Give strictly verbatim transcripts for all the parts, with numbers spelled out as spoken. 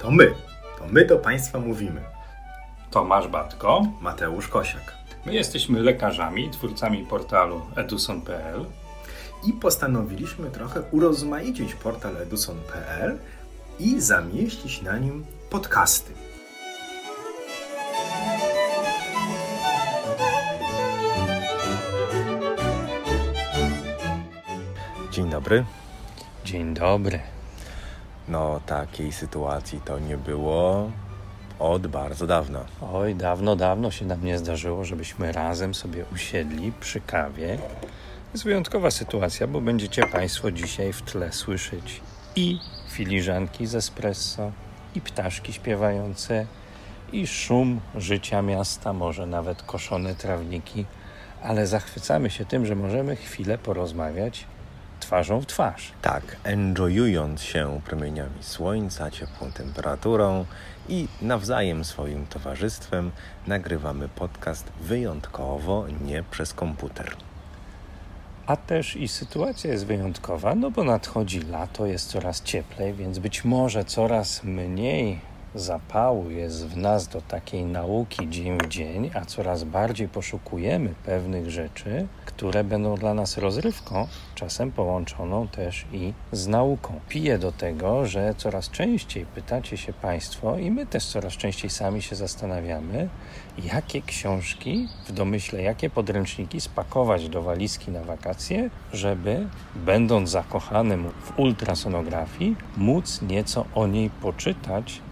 To my, to my do Państwa mówimy. Tomasz Batko, Mateusz Kosiak. My jesteśmy lekarzami, twórcami portalu eduson kropka p l i postanowiliśmy trochę urozmaicić portal eduson kropka p l i zamieścić na nim podcasty. Dzień dobry. Dzień dobry. No, takiej sytuacji to nie było od bardzo dawna. Oj, dawno, dawno się nam nie zdarzyło, żebyśmy razem sobie usiedli przy kawie. Jest wyjątkowa sytuacja, bo będziecie Państwo dzisiaj w tle słyszeć i filiżanki z espresso, i ptaszki śpiewające, i szum życia miasta, może nawet koszone trawniki, ale zachwycamy się tym, że możemy chwilę porozmawiać twarzą w twarz. Tak, enjoyując się promieniami słońca, ciepłą temperaturą i nawzajem swoim towarzystwem nagrywamy podcast wyjątkowo nie przez komputer. A też i sytuacja jest wyjątkowa, no bo nadchodzi lato, jest coraz cieplej, więc być może coraz mniej zapału jest w nas do takiej nauki dzień w dzień, a coraz bardziej poszukujemy pewnych rzeczy, które będą dla nas rozrywką, czasem połączoną też i z nauką. Piję do tego, że coraz częściej pytacie się Państwo i my też coraz częściej sami się zastanawiamy, jakie książki, w domyśle jakie podręczniki spakować do walizki na wakacje, żeby, będąc zakochanym w ultrasonografii, móc nieco o niej poczytać,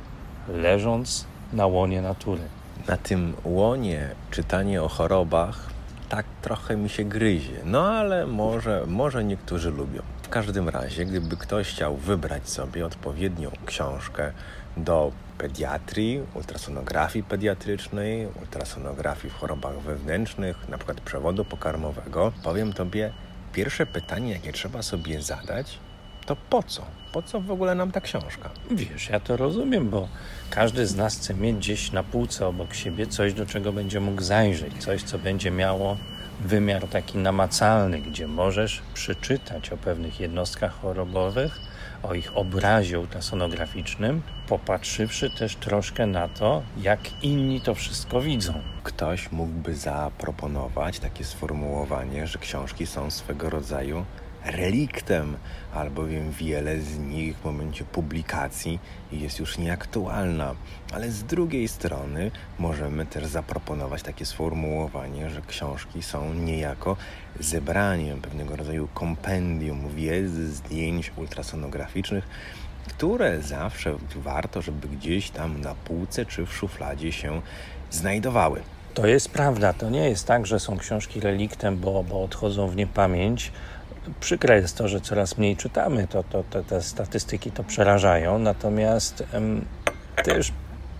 leżąc na łonie natury. Na tym łonie czytanie o chorobach tak trochę mi się gryzie, no ale może, może niektórzy lubią. W każdym razie, gdyby ktoś chciał wybrać sobie odpowiednią książkę do pediatrii, ultrasonografii pediatrycznej, ultrasonografii w chorobach wewnętrznych, na przykład przewodu pokarmowego, powiem Tobie, pierwsze pytanie, jakie trzeba sobie zadać, to po co? Po co w ogóle nam ta książka? Wiesz, ja to rozumiem, bo każdy z nas chce mieć gdzieś na półce obok siebie coś, do czego będzie mógł zajrzeć, coś, co będzie miało wymiar taki namacalny, gdzie możesz przeczytać o pewnych jednostkach chorobowych, o ich obrazie ultrasonograficznym, popatrzywszy też troszkę na to, jak inni to wszystko widzą. Ktoś mógłby zaproponować takie sformułowanie, że książki są swego rodzaju reliktem, albowiem wiele z nich w momencie publikacji jest już nieaktualna. Ale z drugiej strony możemy też zaproponować takie sformułowanie, że książki są niejako zebraniem, pewnego rodzaju kompendium wiedzy, zdjęć ultrasonograficznych, które zawsze warto, żeby gdzieś tam na półce czy w szufladzie się znajdowały. To jest prawda. To nie jest tak, że są książki reliktem, bo, bo odchodzą w niepamięć. Przykre jest to, że coraz mniej czytamy, to, to, to, te statystyki to przerażają, natomiast em, też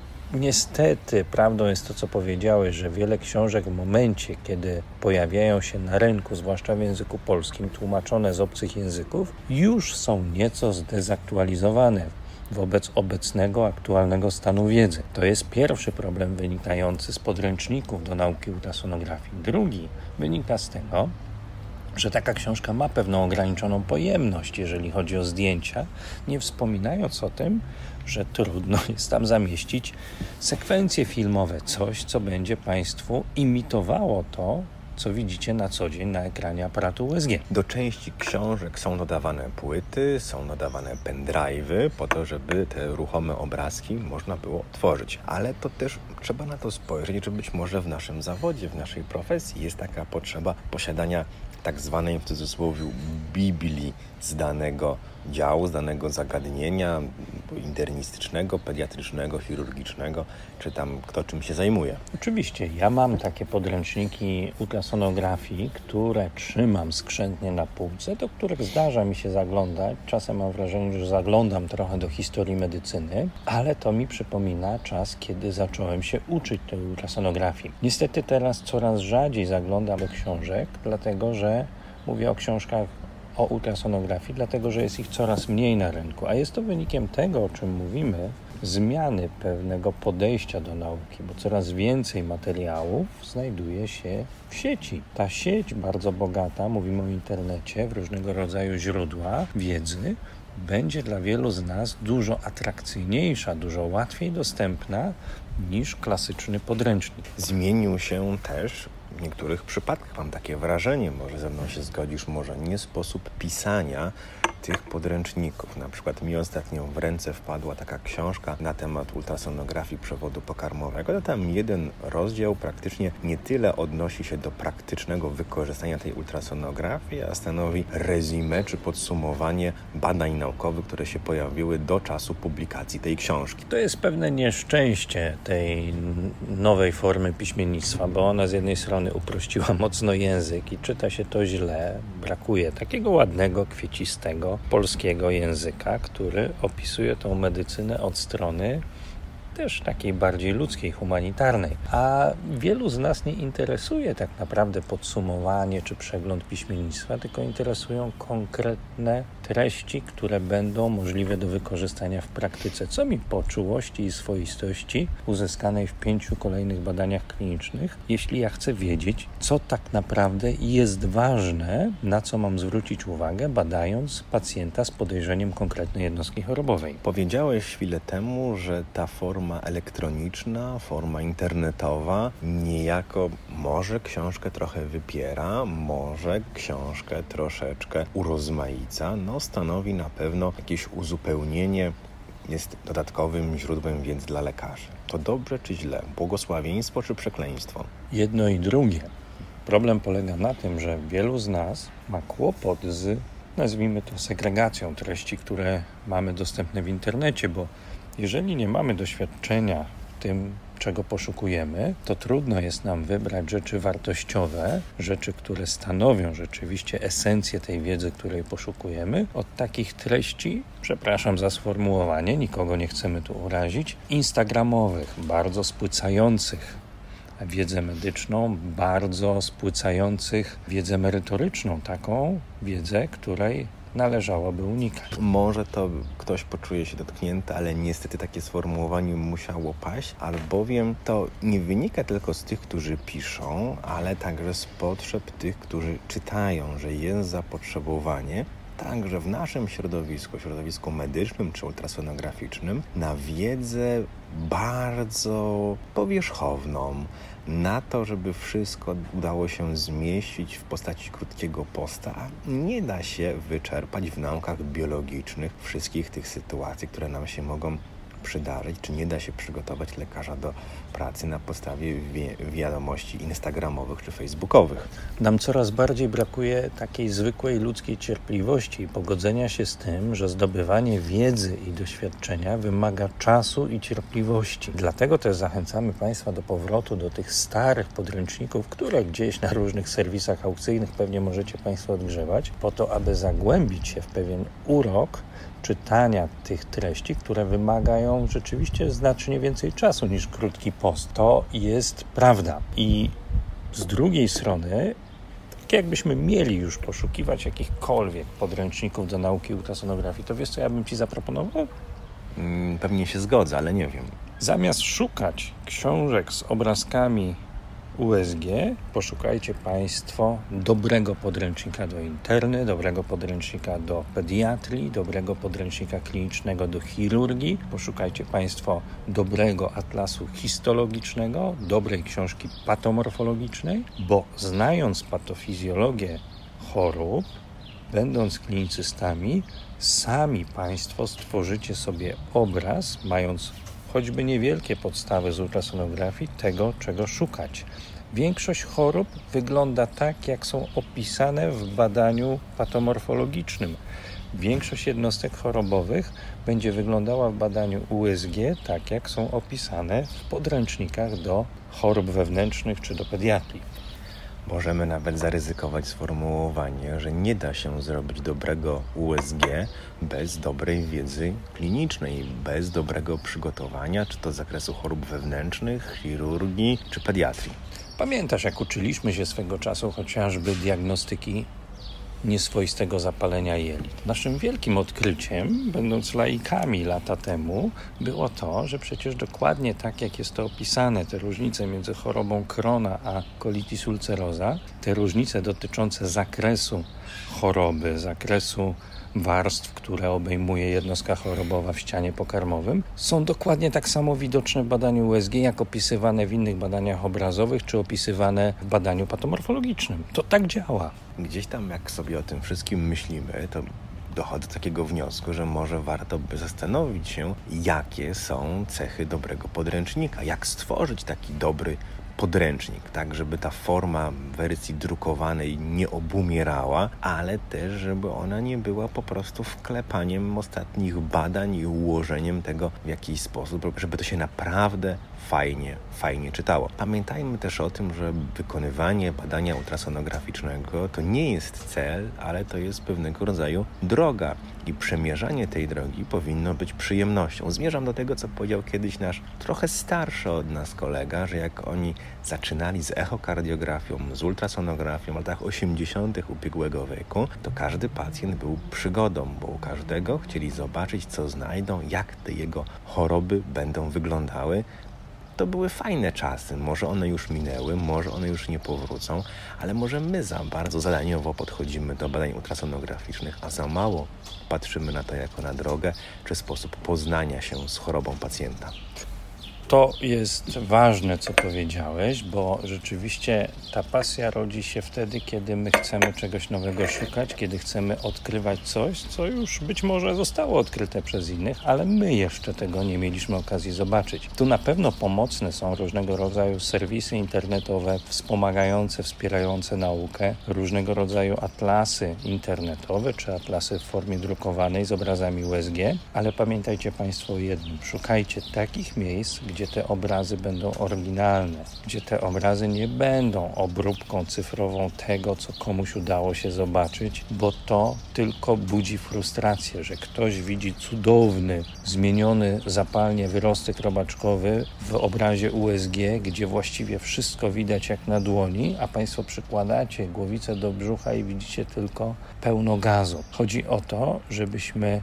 niestety prawdą jest to, co powiedziałeś, że wiele książek w momencie, kiedy pojawiają się na rynku, zwłaszcza w języku polskim, tłumaczone z obcych języków, już są nieco zdezaktualizowane wobec obecnego, aktualnego stanu wiedzy. To jest pierwszy problem wynikający z podręczników do nauki ultrasonografii. Drugi wynika z tego, że taka książka ma pewną ograniczoną pojemność, jeżeli chodzi o zdjęcia, nie wspominając o tym, że trudno jest tam zamieścić sekwencje filmowe, coś, co będzie Państwu imitowało to, co widzicie na co dzień na ekranie aparatu U S G. Do części książek są dodawane płyty, są dodawane pendrive'y po to, żeby te ruchome obrazki można było tworzyć. Ale to też trzeba na to spojrzeć, że być może w naszym zawodzie, w naszej profesji jest taka potrzeba posiadania tak zwanej w cudzysłowie Biblii z danego działu, z danego zagadnienia internistycznego, pediatrycznego, chirurgicznego, czy tam kto czym się zajmuje. Oczywiście, ja mam takie podręczniki ultrasonografii, które trzymam skrzętnie na półce, do których zdarza mi się zaglądać. Czasem mam wrażenie, że zaglądam trochę do historii medycyny, ale to mi przypomina czas, kiedy zacząłem się uczyć tej ultrasonografii. Niestety teraz coraz rzadziej zaglądam do książek, dlatego że mówię o książkach o ultrasonografii, dlatego że jest ich coraz mniej na rynku. A jest to wynikiem tego, o czym mówimy, zmiany pewnego podejścia do nauki, bo coraz więcej materiałów znajduje się w sieci. Ta sieć bardzo bogata, mówimy o internecie, w różnego rodzaju źródła wiedzy, będzie dla wielu z nas dużo atrakcyjniejsza, dużo łatwiej dostępna niż klasyczny podręcznik. Zmienił się też w niektórych przypadkach, mam takie wrażenie, może ze mną się zgodzisz, może nie sposób pisania tych podręczników. Na przykład mi ostatnio w ręce wpadła taka książka na temat ultrasonografii przewodu pokarmowego. To tam jeden rozdział praktycznie nie tyle odnosi się do praktycznego wykorzystania tej ultrasonografii, a stanowi rezumé czy podsumowanie badań naukowych, które się pojawiły do czasu publikacji tej książki. To jest pewne nieszczęście tej nowej formy piśmiennictwa, bo ona z jednej strony uprościła mocno język i czyta się to źle. Brakuje takiego ładnego, kwiecistego polskiego języka, który opisuje tą medycynę od strony też takiej bardziej ludzkiej, humanitarnej. A wielu z nas nie interesuje tak naprawdę podsumowanie czy przegląd piśmiennictwa, tylko interesują konkretne treści, które będą możliwe do wykorzystania w praktyce, co mi po czułości i swoistości uzyskanej w pięciu kolejnych badaniach klinicznych, jeśli ja chcę wiedzieć, co tak naprawdę jest ważne, na co mam zwrócić uwagę, badając pacjenta z podejrzeniem konkretnej jednostki chorobowej. Powiedziałeś chwilę temu, że ta forma elektroniczna, forma internetowa niejako może książkę trochę wypiera, może książkę troszeczkę urozmaica, no stanowi na pewno jakieś uzupełnienie, jest dodatkowym źródłem wiedzy dla lekarzy. To dobrze czy źle? Błogosławieństwo czy przekleństwo? Jedno i drugie. Problem polega na tym, że wielu z nas ma kłopot z, nazwijmy to, segregacją treści, które mamy dostępne w internecie, bo jeżeli nie mamy doświadczenia w tym, czego poszukujemy, to trudno jest nam wybrać rzeczy wartościowe, rzeczy, które stanowią rzeczywiście esencję tej wiedzy, której poszukujemy, od takich treści, przepraszam za sformułowanie, nikogo nie chcemy tu urazić, instagramowych, bardzo spłycających wiedzę medyczną, bardzo spłycających wiedzę merytoryczną, taką wiedzę, której należałoby unikać. Może to ktoś poczuje się dotknięty, ale niestety takie sformułowanie musiało paść, albowiem to nie wynika tylko z tych, którzy piszą, ale także z potrzeb tych, którzy czytają, że jest zapotrzebowanie także w naszym środowisku, środowisku medycznym czy ultrasonograficznym, na wiedzę bardzo powierzchowną, na to, żeby wszystko udało się zmieścić w postaci krótkiego posta, a nie da się wyczerpać w naukach biologicznych wszystkich tych sytuacji, które nam się mogą przydarzyć, czy nie da się przygotować lekarza do pracy na podstawie wi- wiadomości instagramowych czy facebookowych. Nam coraz bardziej brakuje takiej zwykłej ludzkiej cierpliwości i pogodzenia się z tym, że zdobywanie wiedzy i doświadczenia wymaga czasu i cierpliwości. Dlatego też zachęcamy Państwa do powrotu do tych starych podręczników, które gdzieś na różnych serwisach aukcyjnych pewnie możecie Państwo odgrzewać, po to, aby zagłębić się w pewien urok czytania tych treści, które wymagają rzeczywiście znacznie więcej czasu niż krótki post. To jest prawda. I z drugiej strony, tak jakbyśmy mieli już poszukiwać jakichkolwiek podręczników do nauki ultrasonografii, to wiesz, co ja bym Ci zaproponował? Hmm, pewnie się zgodzę, ale nie wiem. Zamiast szukać książek z obrazkami U S G, poszukajcie Państwo dobrego podręcznika do interny, dobrego podręcznika do pediatrii, dobrego podręcznika klinicznego do chirurgii. Poszukajcie Państwo dobrego atlasu histologicznego, dobrej książki patomorfologicznej, bo znając patofizjologię chorób, będąc klinicystami, sami Państwo stworzycie sobie obraz, mając choćby niewielkie podstawy z ultrasonografii, tego, czego szukać. Większość chorób wygląda tak, jak są opisane w badaniu patomorfologicznym. Większość jednostek chorobowych będzie wyglądała w badaniu U S G tak, jak są opisane w podręcznikach do chorób wewnętrznych czy do pediatrii. Możemy nawet zaryzykować sformułowanie, że nie da się zrobić dobrego U S G bez dobrej wiedzy klinicznej, bez dobrego przygotowania, czy to z zakresu chorób wewnętrznych, chirurgii, czy pediatrii. Pamiętasz, jak uczyliśmy się swego czasu chociażby diagnostyki nieswoistego zapalenia jelit. Naszym wielkim odkryciem, będąc laikami lata temu, było to, że przecież dokładnie tak, jak jest to opisane, te różnice między chorobą Crohna a colitis ulcerosa, te różnice dotyczące zakresu choroby, zakresu warstw, które obejmuje jednostka chorobowa w ścianie pokarmowym, są dokładnie tak samo widoczne w badaniu U S G, jak opisywane w innych badaniach obrazowych, czy opisywane w badaniu patomorfologicznym. To tak działa. Gdzieś tam, jak sobie o tym wszystkim myślimy, to dochodzę do takiego wniosku, że może warto by zastanowić się, jakie są cechy dobrego podręcznika, jak stworzyć taki dobry podręcznik, tak żeby ta forma wersji drukowanej nie obumierała, ale też żeby ona nie była po prostu wklepaniem ostatnich badań i ułożeniem tego w jakiś sposób, żeby to się naprawdę fajnie, fajnie czytało. Pamiętajmy też o tym, że wykonywanie badania ultrasonograficznego to nie jest cel, ale to jest pewnego rodzaju droga i przemierzanie tej drogi powinno być przyjemnością. Zmierzam do tego, co powiedział kiedyś nasz trochę starszy od nas kolega, że jak oni zaczynali z echokardiografią, z ultrasonografią w latach osiemdziesiątych ubiegłego wieku, to każdy pacjent był przygodą, bo u każdego chcieli zobaczyć, co znajdą, jak te jego choroby będą wyglądały. To były fajne czasy, może one już minęły, może one już nie powrócą, ale może my za bardzo zadaniowo podchodzimy do badań ultrasonograficznych, a za mało patrzymy na to jako na drogę czy sposób poznania się z chorobą pacjenta. To jest ważne, co powiedziałeś, bo rzeczywiście ta pasja rodzi się wtedy, kiedy my chcemy czegoś nowego szukać, kiedy chcemy odkrywać coś, co już być może zostało odkryte przez innych, ale my jeszcze tego nie mieliśmy okazji zobaczyć. Tu na pewno pomocne są różnego rodzaju serwisy internetowe wspomagające, wspierające naukę, różnego rodzaju atlasy internetowe czy atlasy w formie drukowanej z obrazami U S G, ale pamiętajcie Państwo o jednym, szukajcie takich miejsc, gdzie te obrazy będą oryginalne, gdzie te obrazy nie będą obróbką cyfrową tego, co komuś udało się zobaczyć, bo to tylko budzi frustrację, że ktoś widzi cudowny, zmieniony zapalnie wyrostek robaczkowy w obrazie U S G, gdzie właściwie wszystko widać jak na dłoni, a Państwo przykładacie głowicę do brzucha i widzicie tylko pełno gazu. Chodzi o to, żebyśmy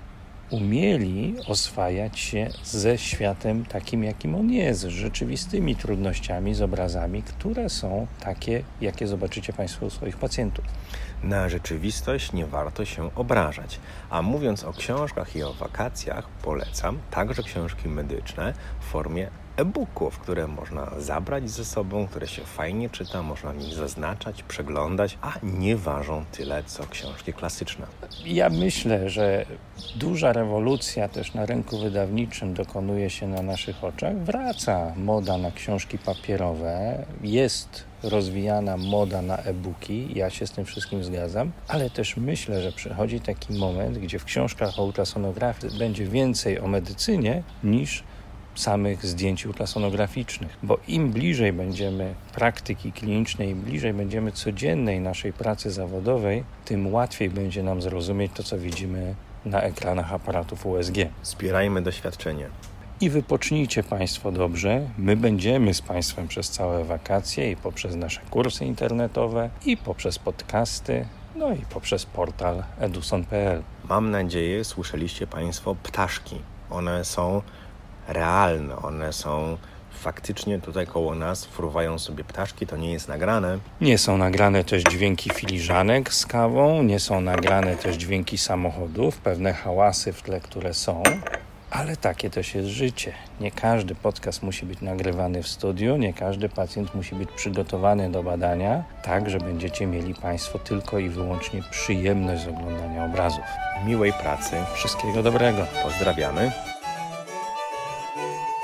umieli oswajać się ze światem takim, jakim on jest, z rzeczywistymi trudnościami, z obrazami, które są takie, jakie zobaczycie Państwo u swoich pacjentów. Na rzeczywistość nie warto się obrażać. A mówiąc o książkach i o wakacjach, polecam także książki medyczne w formie e-booków, które można zabrać ze sobą, które się fajnie czyta, można w nich zaznaczać, przeglądać, a nie ważą tyle, co książki klasyczne. Ja myślę, że duża rewolucja też na rynku wydawniczym dokonuje się na naszych oczach. Wraca moda na książki papierowe, jest rozwijana moda na e-booki, ja się z tym wszystkim zgadzam, ale też myślę, że przychodzi taki moment, gdzie w książkach o ultrasonografii będzie więcej o medycynie niż samych zdjęć ultrasonograficznych, bo im bliżej będziemy praktyki klinicznej, im bliżej będziemy codziennej naszej pracy zawodowej, tym łatwiej będzie nam zrozumieć to, co widzimy na ekranach aparatów U S G. Zbierajmy doświadczenie. I wypocznijcie Państwo dobrze. My będziemy z Państwem przez całe wakacje i poprzez nasze kursy internetowe, i poprzez podcasty, no i poprzez portal eduson kropka p l. Mam nadzieję, słyszeliście Państwo ptaszki. One są realne, one są faktycznie tutaj koło nas, fruwają sobie ptaszki, to nie jest nagrane. Nie są nagrane też dźwięki filiżanek z kawą, nie są nagrane też dźwięki samochodów, pewne hałasy w tle, które są, ale takie też jest życie. Nie każdy podcast musi być nagrywany w studiu, nie każdy pacjent musi być przygotowany do badania, tak, że będziecie mieli Państwo tylko i wyłącznie przyjemność z oglądania obrazów. Miłej pracy. Wszystkiego dobrego. Pozdrawiamy.